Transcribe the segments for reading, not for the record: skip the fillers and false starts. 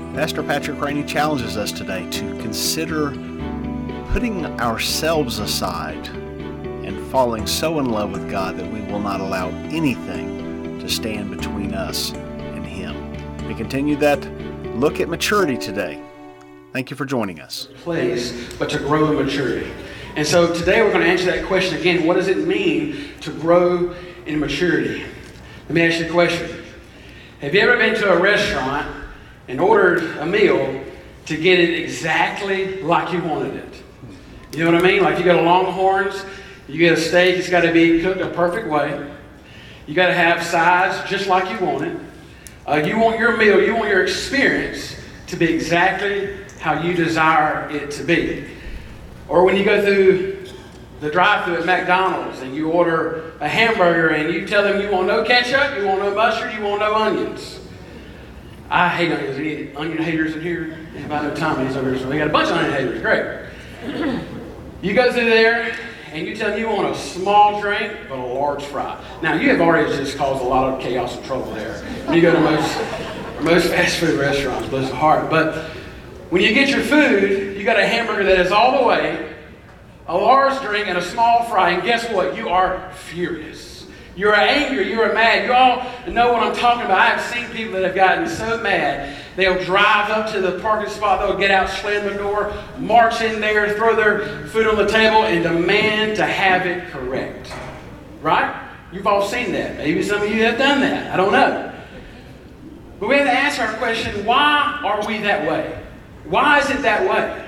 Pastor Patrick Rainey challenges us today to consider putting ourselves aside and falling so in love with God that we will not allow anything to stand between us and Him. We continue that look at maturity today. Thank you for joining us. Place, but to grow in maturity. And so today we're going to answer that question again. What does it mean to grow in maturity? Let me ask you a question. Have you ever been to a restaurant and ordered a meal to get it exactly like you wanted it? You know what I mean? Like you go to Longhorns, you get a steak, it's got to be cooked a perfect way. You got to have sides just like you want it. You want your meal, you want your experience to be exactly how you desire it to be. Or when you go through the drive-thru at McDonald's and you order a hamburger and you tell them you want no ketchup, you want no mustard, you want no onions. I hate onions. Any onion haters in here? Anybody know Tommy's over here? So we got a bunch of onion haters. Great. You go through there and you tell them you want a small drink but a large fry. Now, you have already just caused a lot of chaos and trouble there. When you go to most fast food restaurants, bless your heart. But when you get your food, you got a hamburger that is all the way, a large drink, and a small fry. And guess what? You are furious. You're angry. You're mad. You all know what I'm talking about. I have seen people that have gotten so mad, they'll drive up to the parking spot, they'll get out, slam the door, march in there, throw their food on the table, and demand to have it correct. Right? You've all seen that. Maybe some of you have done that. I don't know. But we have to ask our question, why are we that way? Why is it that way?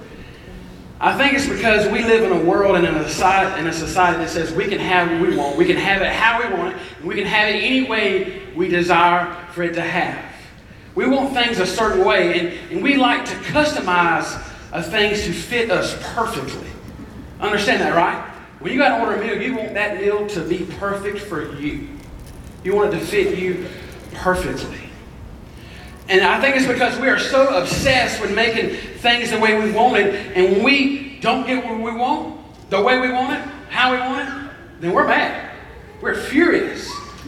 I think it's because we live in a world and in a society that says we can have what we want. We can have it how we want it. And we can have it any way we desire for it to have. We want things a certain way, and we like to customize things to fit us perfectly. Understand that, right? When you got to order a meal, you want that meal to be perfect for you. You want it to fit you perfectly. And I think it's because we are so obsessed with making things the way we want it, and when we don't get what we want, the way we want it, how we want it, then we're mad. We're furious.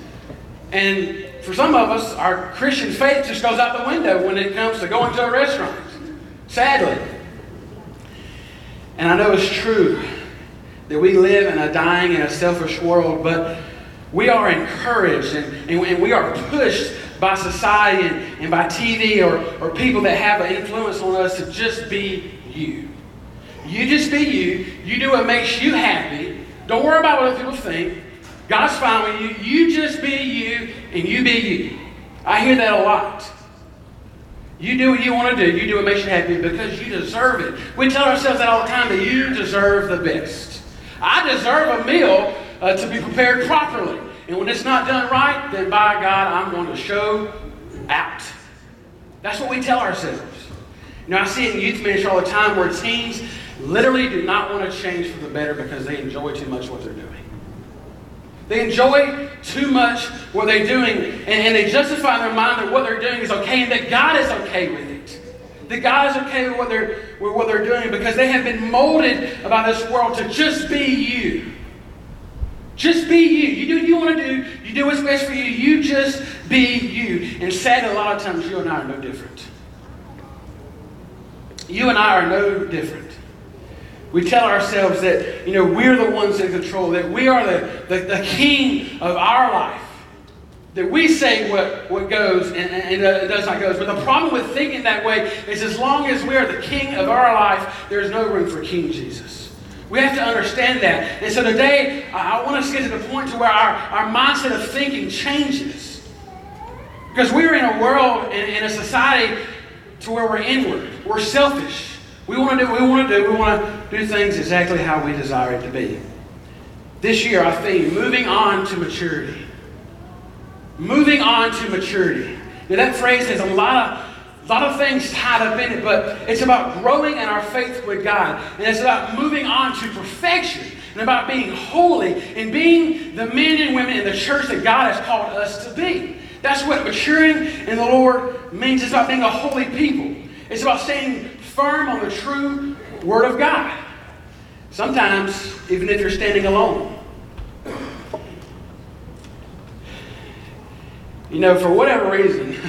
And for some of us, our Christian faith just goes out the window when it comes to going to a restaurant. Sadly. And I know it's true that we live in a dying and a selfish world, but we are encouraged and we are pushed by society and by TV or people that have an influence on us to just be you. You just be you. You do what makes you happy. Don't worry about what other people think. God's fine with you. You just be you and you be you. I hear that a lot. You do what you want to do. You do what makes you happy because you deserve it. We tell ourselves that all the time, that you deserve the best. I deserve a meal to be prepared properly. And when it's not done right, then by God, I'm going to show out. That's what we tell ourselves. You know, I see it in youth ministry all the time where teens literally do not want to change for the better because they enjoy too much what they're doing. They enjoy too much what they're doing, and they justify in their mind that what they're doing is okay and that God is okay with it. That God is okay with what they're doing because they have been molded by this world to just be you. Just be you. You do what you want to do. You do what's best for you. You just be you. And sadly, a lot of times, you and I are no different. You and I are no different. We tell ourselves that, we're the ones in control, that we are the king of our life. That we say what goes and does not go. But the problem with thinking that way is as long as we are the king of our life, there's no room for King Jesus. We have to understand that. And so today, I want us to get to the point to where our mindset of thinking changes. Because we're in a world, in a society, to where we're inward. We're selfish. We want to do what we want to do. We want to do things exactly how we desire it to be. This year, our theme, moving on to maturity. Moving on to maturity. Now, that phrase has a lot of things tied up in it, but it's about growing in our faith with God. And it's about moving on to perfection and about being holy and being the men and women in the church that God has called us to be. That's what maturing in the Lord means. It's about being a holy people. It's about staying firm on the true Word of God. Sometimes, even if you're standing alone. For whatever reason,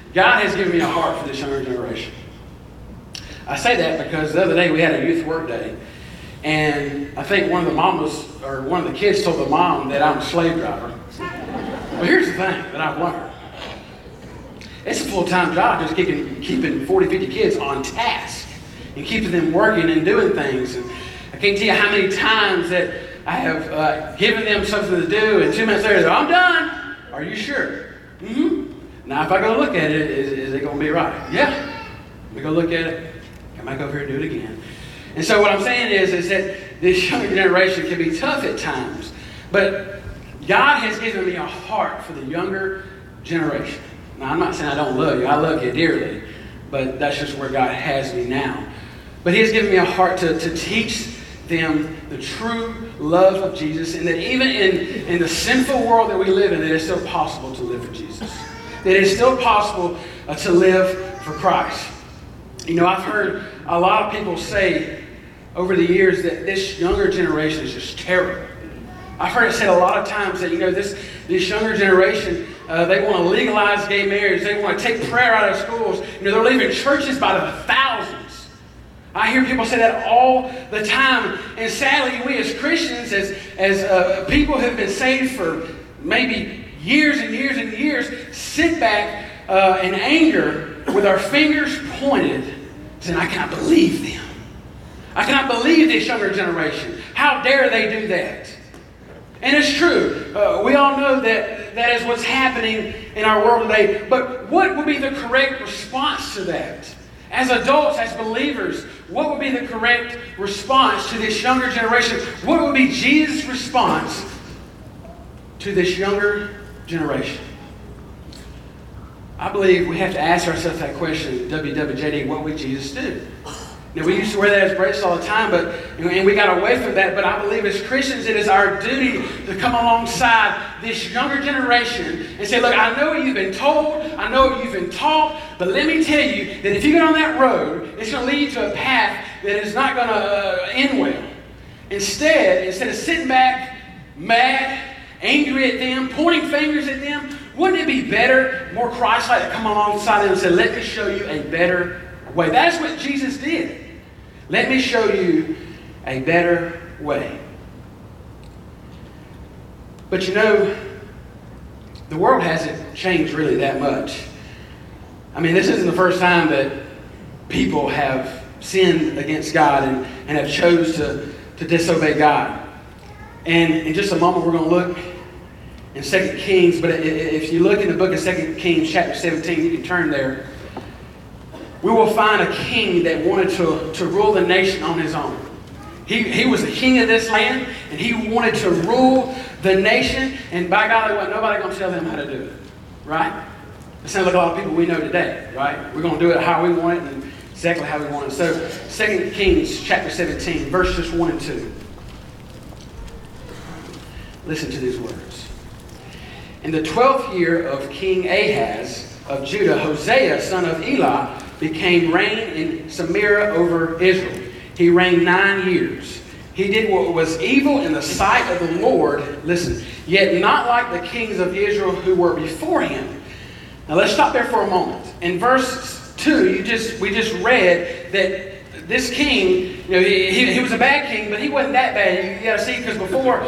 God has given me a heart for this younger generation. I say that because the other day we had a youth work day, and I think one of the kids told the mom that I'm a slave driver. Well, here's the thing that I've learned. It's a full-time job just keeping 40, 50 kids on task and keeping them working and doing things. And I can't tell you how many times that I have given them something to do, and 2 minutes later, they're, I'm done. Are you sure? Mm-hmm. Now, if I go look at it, is it going to be right? Yeah. Let me go look at it. Come back over here and do it again. And so what I'm saying is that this younger generation can be tough at times. But God has given me a heart for the younger generation. Now, I'm not saying I don't love you. I love you dearly. But that's just where God has me now. But He has given me a heart to teach them the true love of Jesus, and that even in the sinful world that we live in, that it's still possible to live for Jesus. That it's still possible to live for Christ. You know, I've heard a lot of people say over the years that this younger generation is just terrible. I've heard it said a lot of times that, you know, this younger generation, they want to legalize gay marriage. They want to take prayer out of schools. You know, they're leaving churches by the thousands. I hear people say that all the time. And sadly, we as Christians, as people who have been saved for maybe years and years and years, sit back in anger with our fingers pointed, saying, I cannot believe them. I cannot believe this younger generation. How dare they do that? And it's true. We all know that is what's happening in our world today. But what would be the correct response to that? As adults, as believers, what would be the correct response to this younger generation? What would be Jesus' response to this younger generation? I believe we have to ask ourselves that question, WWJD, what would Jesus do? Now, we used to wear that as bracelets all the time, and we got away from that. But I believe as Christians, it is our duty to come alongside this younger generation and say, look, I know what you've been told, I know what you've been taught, but let me tell you that if you get on that road, it's going to lead you to a path that is not going to end well. Instead of sitting back, mad, angry at them, pointing fingers at them, wouldn't it be better, more Christ-like, to come alongside them and say, let me show you a better way? That's what Jesus did. Let me show you a better way. But you know, the world hasn't changed really that much. I mean, this isn't the first time that people have sinned against God and have chose to disobey God. And in just a moment, we're going to look in 2 Kings. But if you look in the book of 2 Kings, chapter 17, you can turn there. We will find a king that wanted to rule the nation on his own. He was the king of this land, and he wanted to rule the nation, and by God, there wasn't nobody going to tell them how to do it. Right? It sounds like a lot of people we know today, right? We're going to do it how we want it and exactly how we want it. So, 2 Kings chapter 17, verses 1 and 2. Listen to these words. In the 12th year of King Ahaz of Judah, Hosea, son of Elah, became reign in Samaria over Israel. He reigned 9 years. He did what was evil in the sight of the Lord, listen, yet not like the kings of Israel who were before him. Now let's stop there for a moment. In verse 2, we just read that this king, you know, he was a bad king, but he wasn't that bad. You got to see, because before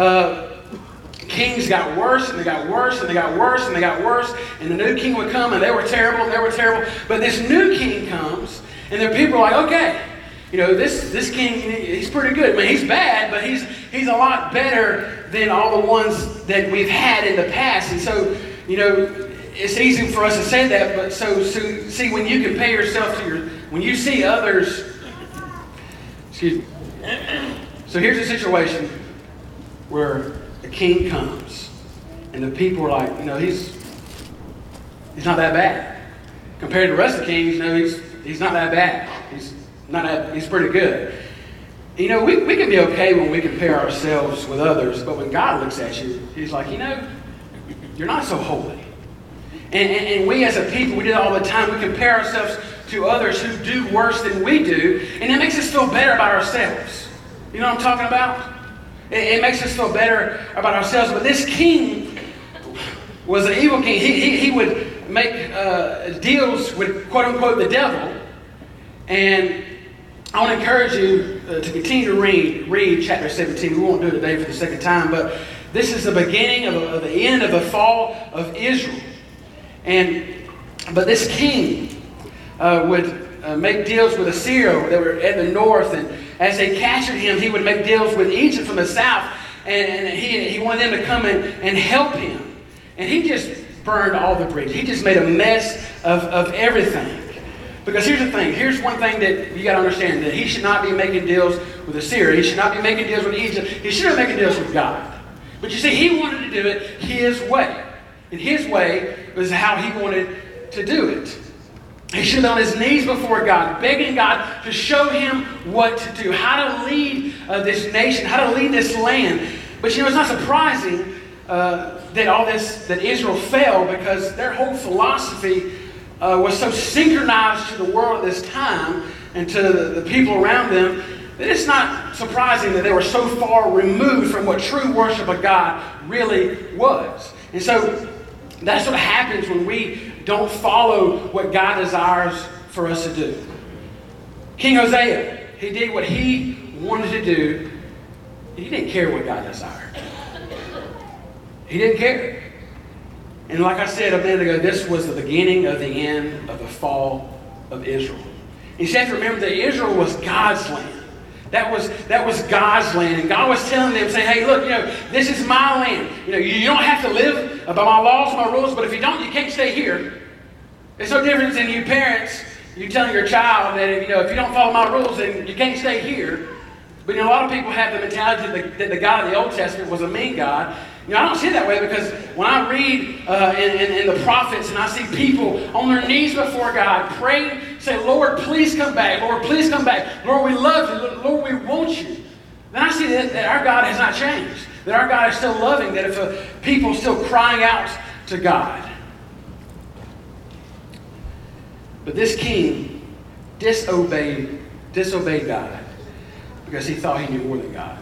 kings got worse, and they got worse, and they got worse, and they got worse, and the new king would come, and they were terrible, and they were terrible. But this new king comes, and the people are like, okay, you know, this king, he's pretty good. I mean, he's bad, but he's a lot better than all the ones that we've had in the past. And so, you know, it's easy for us to say that, but so see, when you compare yourself to when you see others, excuse me. So here's a situation where the king comes, and the people are like, you know, he's not that bad. Compared to the rest of the kings, you know, he's not that bad. He's pretty good. You know, we can be okay when we compare ourselves with others, but when God looks at you, he's like, you know, you're not so holy. And we as a people, we do it all the time. We compare ourselves to others who do worse than we do, and it makes us feel better about ourselves. You know what I'm talking about? It makes us feel better about ourselves. But this king was an evil king. He would make deals with, quote unquote, the devil. And I want to encourage you to continue to read chapter 17. We won't do it today for the second time, but this is the beginning of the end of the fall of Israel. But this king would make deals with Assyria that were at the north, and as they captured him, he would make deals with Egypt from the south, and he wanted them to come in and help him. And he just burned all the bridges. He just made a mess of everything. Because here's the thing. Here's one thing that you got to understand, that he should not be making deals with Assyria. He should not be making deals with Egypt. He should be making deals with God. But you see, he wanted to do it his way. And his way was how he wanted to do it. He should have been on his knees before God, begging God to show him what to do, how to lead this nation, how to lead this land. But it's not surprising that Israel fell, because their whole philosophy was so synchronized to the world at this time and to the people around them, that it's not surprising that they were so far removed from what true worship of God really was. And so that's what happens when we don't follow what God desires for us to do. King Hosea, he did what he wanted to do. He didn't care what God desired. He didn't care. And like I said a minute ago, this was the beginning of the end of the fall of Israel. And you have to remember that Israel was God's land. That was God's land. And God was telling them, saying, hey, look, this is my land. You don't have to live by my laws, my rules, but if you don't, you can't stay here. There's no difference in you parents, you telling your child that if you don't follow my rules, then you can't stay here. But a lot of people have the mentality that the God of the Old Testament was a mean God. I don't see it that way, because when I read in the prophets and I see people on their knees before God praying, say, Lord, please come back. Lord, please come back. Lord, we love you. Lord, we want you. Then I see that our God has not changed. That our God is still loving. That if people are still crying out to God. But this king disobeyed God because he thought he knew more than God.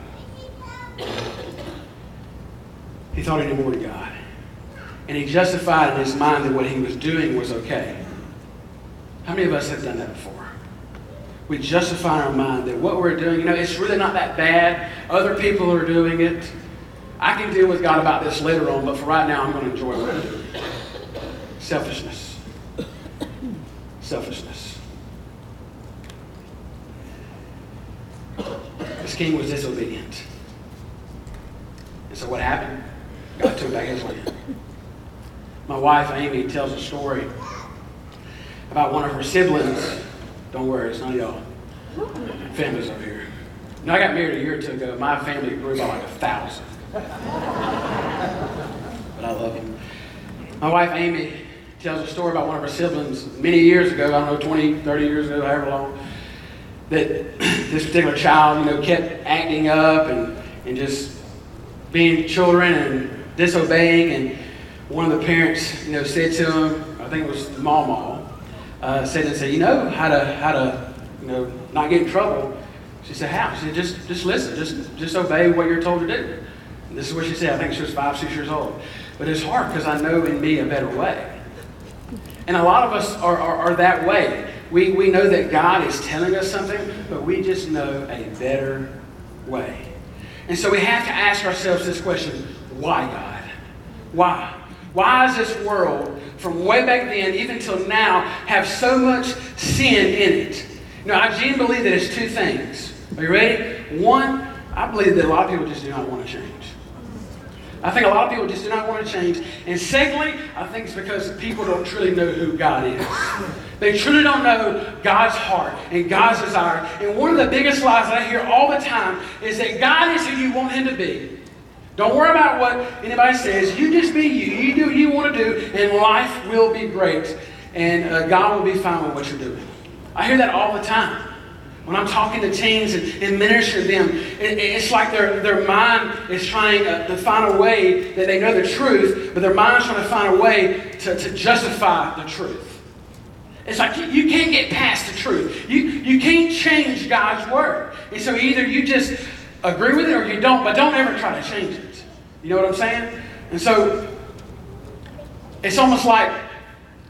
He thought he knew more than God. And he justified in his mind that what he was doing was okay. How many of us have done that before? We justify in our mind that what we're doing, it's really not that bad. Other people are doing it. I can deal with God about this later on, but for right now, I'm going to enjoy what I'm doing. Selfishness. Selfishness. This king was disobedient. And so what happened? God took back his land. My wife, Amy, tells a story about one of her siblings. Don't worry, it's not y'all. Families over here. I got married a year or two ago. My family grew by like 1,000. But I love them. My wife, Amy, tells a story about one of her siblings many years ago, I don't know, 20, 30 years ago, however long, that this particular child, kept acting up and just being children and disobeying. And one of the parents, said to him, I think it was Mama, said, how to not get in trouble. She said, how? She said, just listen, just obey what you're told to do. And this is what she said. I think she was 5, 6 years old. But it's hard because I know in me a better way. And a lot of us are that way. We know that God is telling us something, but we just know a better way. And so we have to ask ourselves this question: why, God? Why? Why does this world, from way back then even till now, have so much sin in it? I genuinely believe that it's two things. Are you ready? One, I believe that a lot of people just do not want to change. I think a lot of people just do not want to change. And secondly, I think it's because people don't truly know who God is. They truly don't know God's heart and God's desire. And one of the biggest lies that I hear all the time is that God is who you want him to be. Don't worry about what anybody says. You just be you. You do what you want to do, and life will be great. And God will be fine with what you're doing. I hear that all the time. When I'm talking to teens and ministering to them, it's like their mind is trying to find a way that they know the truth, but their mind's trying to find a way to justify the truth. It's like you can't get past the truth. You can't change God's word. And so either you just agree with it or you don't, but don't ever try to change it. You know what I'm saying? And so it's almost like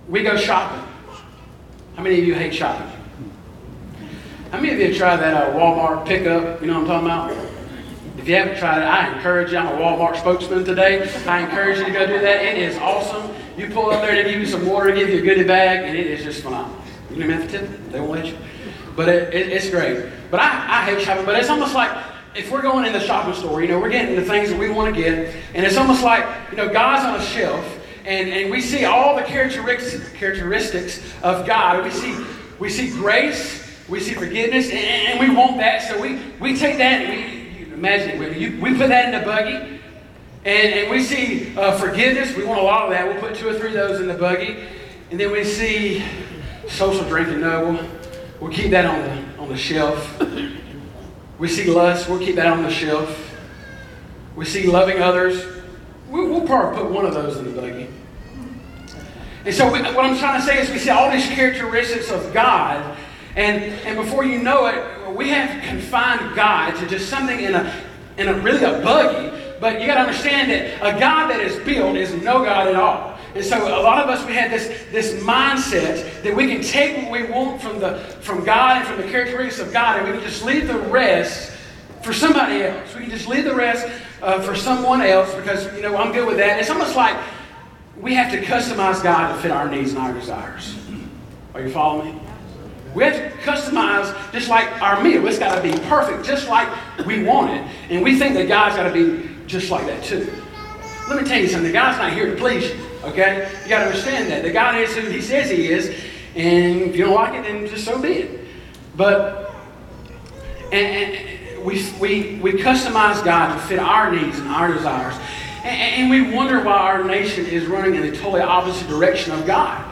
we go shopping. How many of you hate shopping? How many of you have tried that Walmart pickup? You know what I'm talking about? If you haven't tried it, I encourage you. I'm a Walmart spokesman today. I encourage you to go do that. It is awesome. You pull up there, they give you some water, give you a goodie bag, and it is just phenomenal. You don't even have to tip. They won't let you. But it's great. But I hate shopping. But it's almost like if we're going in the shopping store, we're getting the things that we want to get. And it's almost like, God's on a shelf. And we see all the characteristics of God. We see grace. We see forgiveness. And we want that. So we take that and imagine it with me. We put that in the buggy. And we see forgiveness. We want a lot of that. We'll put 2 or 3 of those in the buggy. And then we see social drinking. No, we'll keep that on the shelf. We see lust. We'll keep that on the shelf. We see loving others. We'll probably put 1 of those in the buggy. And so what I'm trying to say is we see all these characteristics of God. And before you know it, we have confined God to just something in a really a buggy. But you got to understand that a God that is built is no God at all. And so a lot of us, we have this mindset that we can take what we want from God and from the characteristics of God, and we can just leave the rest for somebody else. We can just leave the rest for someone else because, I'm good with that. It's almost like we have to customize God to fit our needs and our desires. Are you following me? We have to customize just like our meal. It's got to be perfect, just like we want it. And we think that God's got to be just like that too. Let me tell you something. God's not here to please you, okay? You got to understand that. That God is who He says He is, and if you don't like it, then just so be it. But and we customize God to fit our needs and our desires, and we wonder why our nation is running in the totally opposite direction of God.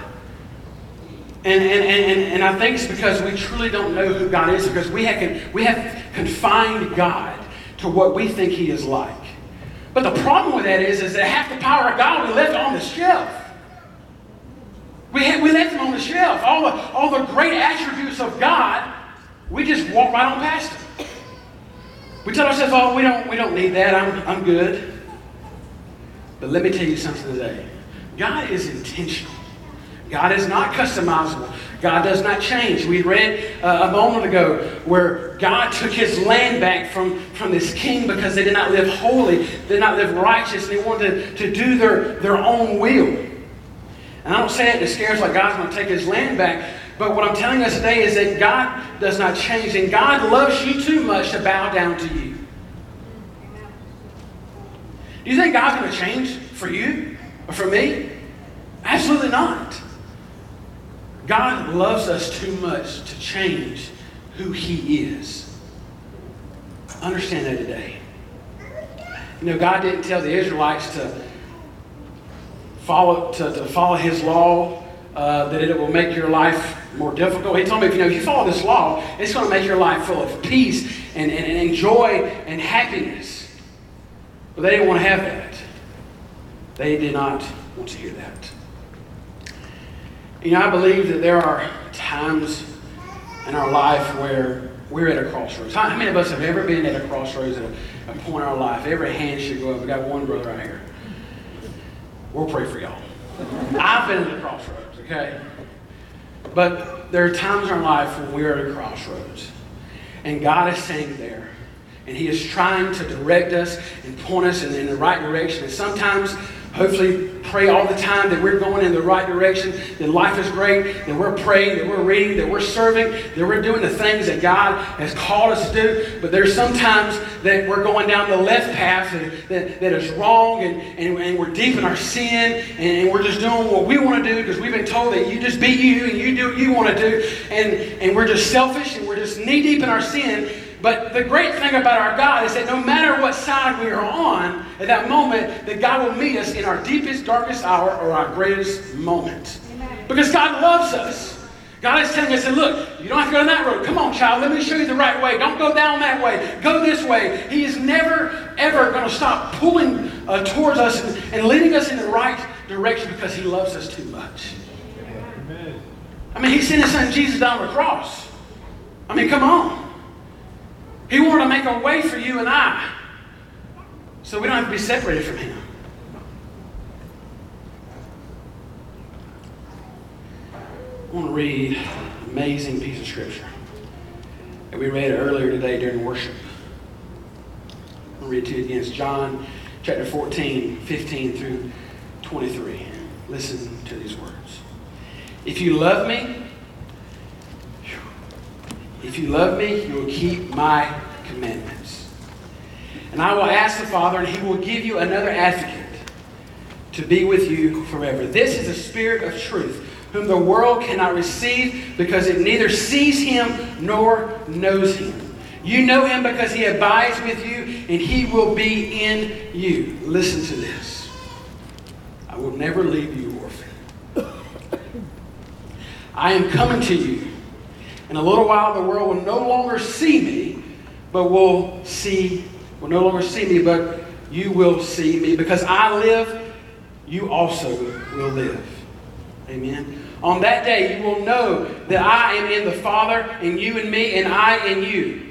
And I think it's because we truly don't know who God is, because we have confined God to what we think He is like. But the problem with that is that half the power of God we left on the shelf. We left Him on the shelf. All the great attributes of God, we just walk right on past Him. We tell ourselves, "Oh, we don't need that. I'm good." But let me tell you something today. God is intentional. God is not customizable. God does not change. We read a moment ago where God took His land back from this king because they did not live holy, did not live righteous, and they wanted to do their own will. And I don't say it to scare us like God's going to take His land back, but what I'm telling us today is that God does not change, and God loves you too much to bow down to you. Do you think God's going to change for you or for me? Absolutely not. God loves us too much to change who He is. Understand that today. God didn't tell the Israelites to follow His law, that it will make your life more difficult. He told me, if you follow this law, it's going to make your life full of peace and joy and happiness. But they didn't want to have that. They did not want to hear that. I believe that there are times in our life where we're at a crossroads. How many of us have ever been at a crossroads at a point in our life? Every hand should go up. We got one brother out here. We'll pray for y'all. I've been at a crossroads, okay? But there are times in our life when we're at a crossroads. And God is saying there. And He is trying to direct us and point us in the right direction. And sometimes, hopefully, pray all the time that we're going in the right direction, that life is great, that we're praying, that we're reading, that we're serving, that we're doing the things that God has called us to do. But there's sometimes that we're going down the left path that is wrong, and we're deep in our sin, and we're just doing what we want to do because we've been told that you just be you and you do what you want to do, and we're just selfish and we're just knee deep in our sin. But the great thing about our God is that no matter what side we are on at that moment, that God will meet us in our deepest, darkest hour or our greatest moment. Amen. Because God loves us. God is telling us, look, you don't have to go down that road. Come on, child, let me show you the right way. Don't go down that way. Go this way. He is never, ever going to stop pulling towards us and leading us in the right direction because He loves us too much. Amen. He sent His Son Jesus down the cross. Come on. He wanted to make a way for you and I so we don't have to be separated from Him. I want to read an amazing piece of scripture. And we read it earlier today during worship. I'll read it to you again. It's John chapter 14, 15 through 23. Listen to these words. If you love me, you will keep my commandments. And I will ask the Father, and he will give you another advocate to be with you forever. This is the Spirit of truth, whom the world cannot receive because it neither sees him nor knows him. You know him because he abides with you and he will be in you. Listen to this. I will never leave you orphan. I am coming to you. In a little while the world will no longer see me, but will no longer see me, but you will see me. Because I live, you also will live. Amen. On that day you will know that I am in the Father, and you in me, and I in you.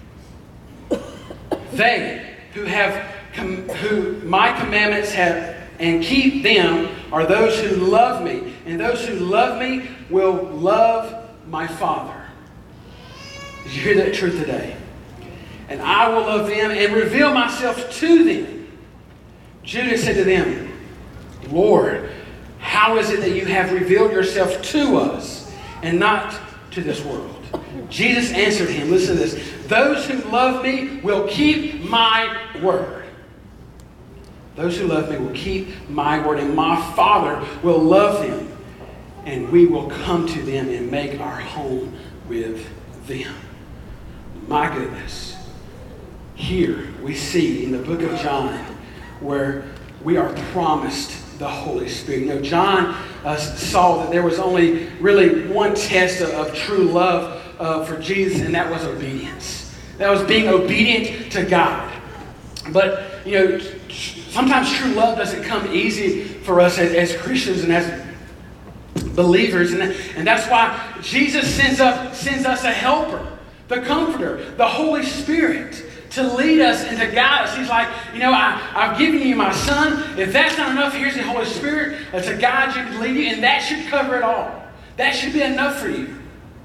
They who my commandments have and keep them are those who love me, and those who love me will love my Father. Did you hear that truth today? And I will love them and reveal myself to them. Judas said to them, Lord, how is it that you have revealed yourself to us and not to this world? Jesus answered him, listen to this, those who love me will keep my word. Those who love me will keep my word, and my Father will love them, and we will come to them and make our home with them. My goodness. Here we see in the book of John where we are promised the Holy Spirit. You know, John saw that there was only really one test of true love for Jesus, and that was obedience. That was being obedient to God. But, you know, sometimes true love doesn't come easy for us as Christians and as believers. And that's why Jesus sends us a helper, the Comforter, the Holy Spirit, to lead us and to guide us. He's like, you know, I've given you my Son. If that's not enough, here's the Holy Spirit to guide you, to lead you, and that should cover it all. That should be enough for you.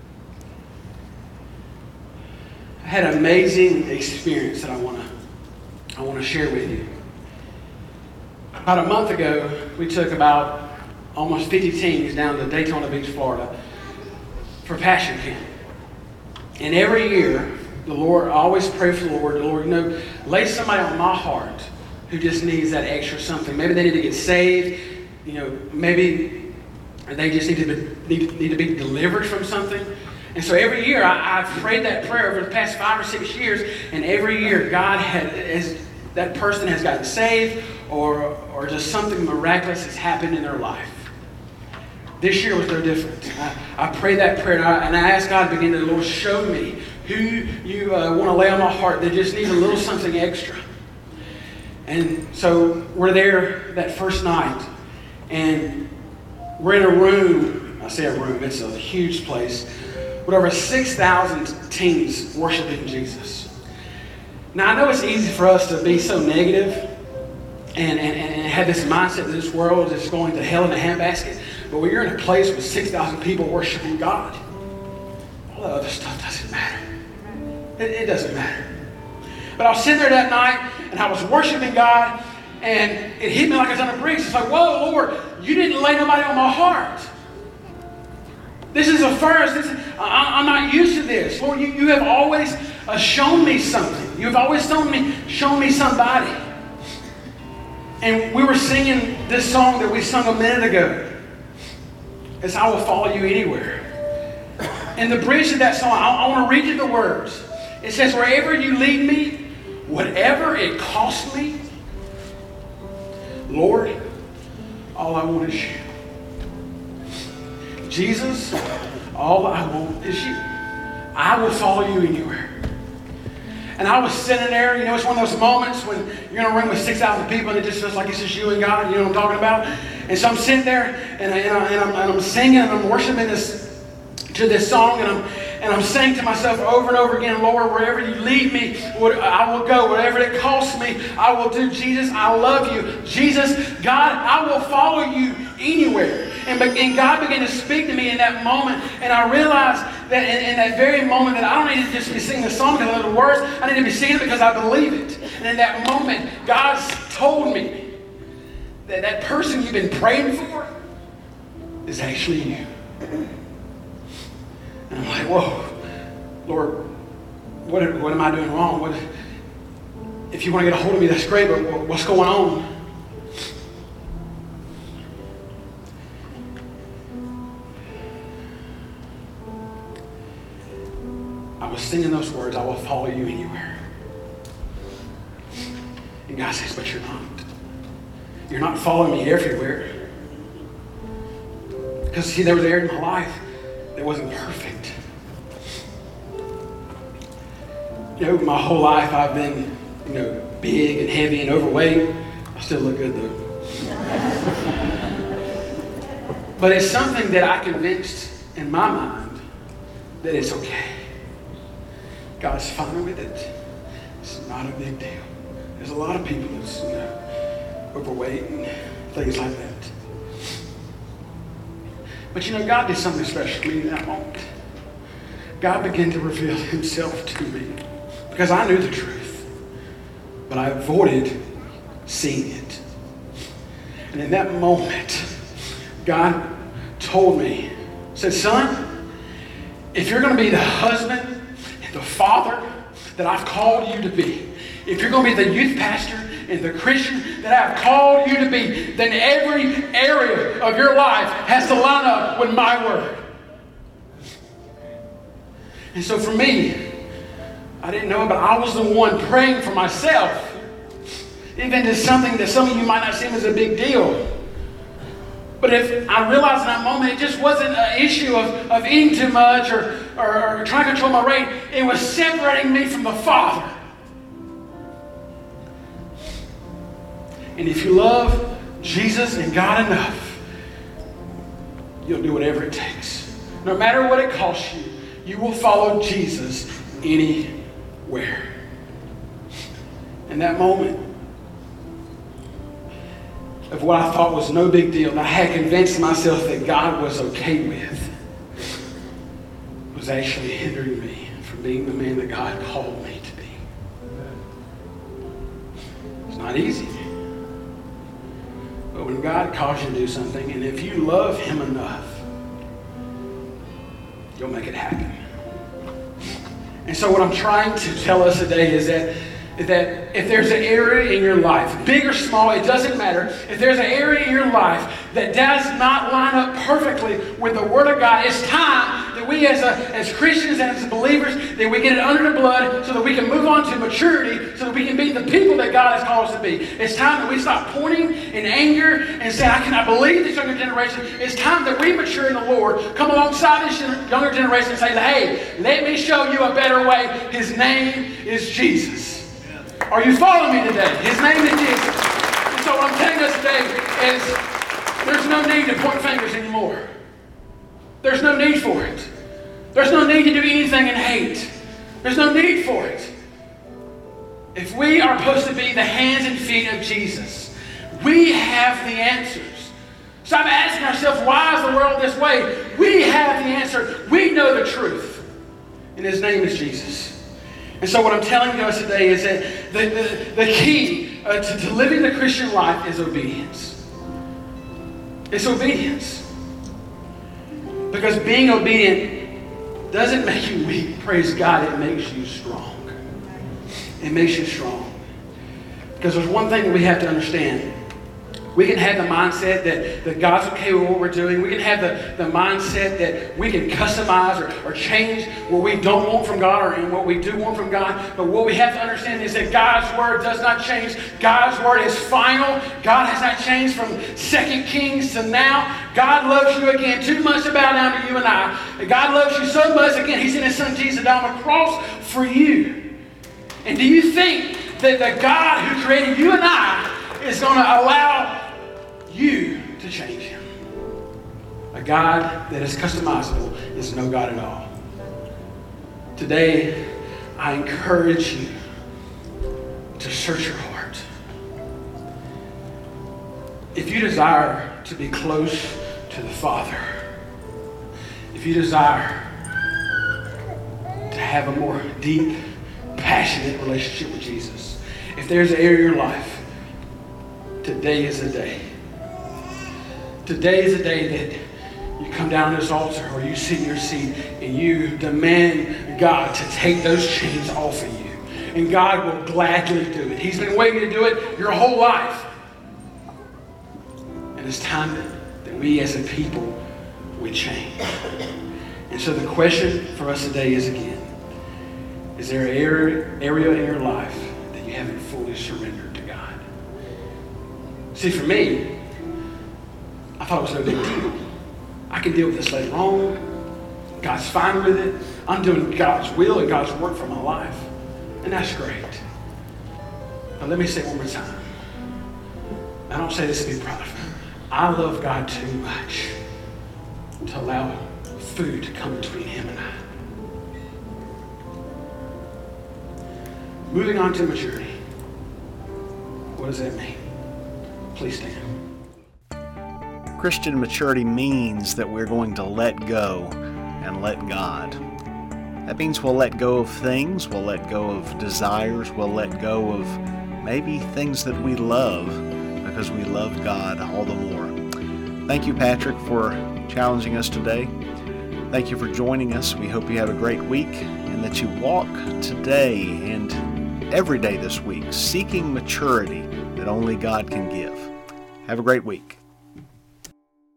I had an amazing experience that I want to share with you. About a month ago, we took about almost 50 teens down to Daytona Beach, Florida, for Passion Camp. And every year, I always pray for the Lord, you know, lay somebody on my heart who just needs that extra something. Maybe they need to get saved. You know, maybe they just need to be delivered from something. And so every year, I've prayed that prayer over the past 5 or 6 years, and every year, that person has gotten saved, or just something miraculous has happened in their life. This year was no different. I prayed that prayer, and I asked God to begin to, Lord, show me who you want to lay on my heart that just needs a little something extra. And so we're there that first night, and we're in a room. I say a room, it's a huge place, with over 6,000 teens worshiping Jesus. Now, I know it's easy for us to be so negative and have this mindset that this world is going to hell in a handbasket. But when you're in a place with 6,000 people worshiping God, all that other stuff doesn't matter. It doesn't matter. But I was sitting there that night, and I was worshiping God, and it hit me like I was on a breeze. It's like, whoa, Lord, you didn't lay nobody on my heart. This is a first. I'm not used to this. Lord, you have always shown me something. You've always shown me somebody. And we were singing this song that we sung a minute ago. It's I Will Follow You Anywhere. And the bridge of that song, I want to read you the words. It says, wherever you lead me, whatever it costs me, Lord, all I want is you. Jesus, all I want is you. I will follow you anywhere. And I was sitting there, you know, it's one of those moments when you're in a room with 6,000 people and it just feels like it's just you and God, you know what I'm talking about? And so I'm sitting there and I'm singing and I'm worshiping to this song and I'm saying to myself over and over again, Lord, wherever you lead me, I will go. Whatever it costs me, I will do. Jesus, I love you. Jesus, God, I will follow you anywhere. And God began to speak to me in that moment. And I realized that in that very moment that I don't need to just be singing the song because I know the words. I need to be singing it because I believe it. And in that moment, God told me that that person you've been praying for is actually you. And I'm like, whoa, Lord, what am I doing wrong? If you want to get a hold of me, that's great, but what's going on? I was singing those words, I will follow you anywhere. And God says, but you're not. You're not following me everywhere. Because, see, there was an area in my life that wasn't perfect. You know, my whole life I've been, big and heavy and overweight. I still look good, though. But it's something that I convinced in my mind that it's okay. God's fine with it. It's not a big deal. There's a lot of people that's, overweight and things like that. But God did something special to me in that moment. God began to reveal himself to me because I knew the truth, but I avoided seeing it. And in that moment, God told me, said, son, if you're going to be the husband and the father that I've called you to be, if you're going to be the youth pastor and the Christian that I've called you to be, then every area of your life has to line up with my word. And so for me, I didn't know, but I was the one praying for myself. Even to something that some of you might not seem as a big deal. But if I realized in that moment, it just wasn't an issue of eating too much or trying to control my weight. It was separating me from the Father. And if you love Jesus and God enough, you'll do whatever it takes. No matter what it costs you, you will follow Jesus anywhere. In that moment of what I thought was no big deal, that I had convinced myself that God was okay with, was actually hindering me from being the man that God called me to be. It's not easy. But when God calls you to do something, and if you love him enough, you'll make it happen. And so what I'm trying to tell us today is that if there's an area in your life, big or small, it doesn't matter. If there's an area in your life that does not line up perfectly with the Word of God, it's time that we as Christians and as believers, that we get it under the blood so that we can move on to maturity, so that we can be the people that God has called us to be. It's time that we stop pointing in anger and say, I cannot believe this younger generation. It's time that we mature in the Lord, come alongside this younger generation and say, hey, let me show you a better way. His name is Jesus. Are you following me today? His name is Jesus. And so what I'm telling us today is there's no need to point fingers anymore. There's no need for it. There's no need to do anything in hate. There's no need for it. If we are supposed to be the hands and feet of Jesus, we have the answers. Stop asking ourselves, why is the world this way? We have the answer. We know the truth. And his name is Jesus. And so what I'm telling you us today is that the key to living the Christian life is obedience. It's obedience. Because being obedient doesn't make you weak. Praise God, it makes you strong. It makes you strong. Because there's one thing that we have to understand. We can have the mindset that God's okay with what we're doing. We can have the mindset that we can customize or change what we don't want from God or what we do want from God. But what we have to understand is that God's word does not change. God's word is final. God has not changed from 2 Kings to now. God loves you again too much to bow down to you and I. God loves you so much, again, he sent his son Jesus down on the cross for you. And do you think that the God who created you and I is going to allow you to change him? A God that is customizable is no God at all. Today, I encourage you to search your heart. If you desire to be close to the Father. If you desire to have a more deep, passionate relationship with Jesus, if there's an area of your life, today is the day. Today is the day that you come down to this altar or you sit in your seat and you demand God to take those chains off of you. And God will gladly do it. He's been waiting to do it your whole life. And it's time that we as a people, we change. And so the question for us today is again, is there an area in your life that you haven't fully surrendered to God? See, for me, I thought it was no big deal. I can deal with this later on. God's fine with it. I'm doing God's will and God's work for my life. And that's great. But let me say it one more time. I don't say this to be proud. I love God too much to allow food to come between him and I. Moving on to maturity. What does that mean? Please stand. Christian maturity means that we're going to let go and let God. That means we'll let go of things, we'll let go of desires, we'll let go of maybe things that we love because we love God all the more. Thank you, Patrick, for challenging us today. Thank you for joining us. We hope you have a great week and that you walk today and every day this week seeking maturity that only God can give. Have a great week.